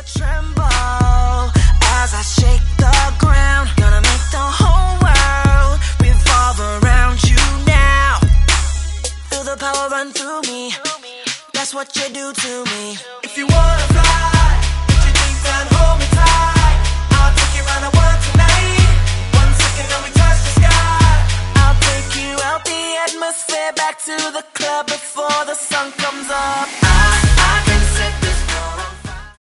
tremble as I shake the ground. Gonna make the whole world revolve around you now. Feel the power run through me. That's what you do to me. If you wanna fly, put your things down, hold me tight. I'll take you round the world tonight. 1 second and we touch the sky. I'll take you out the atmosphere, back to the club before the sun comes up.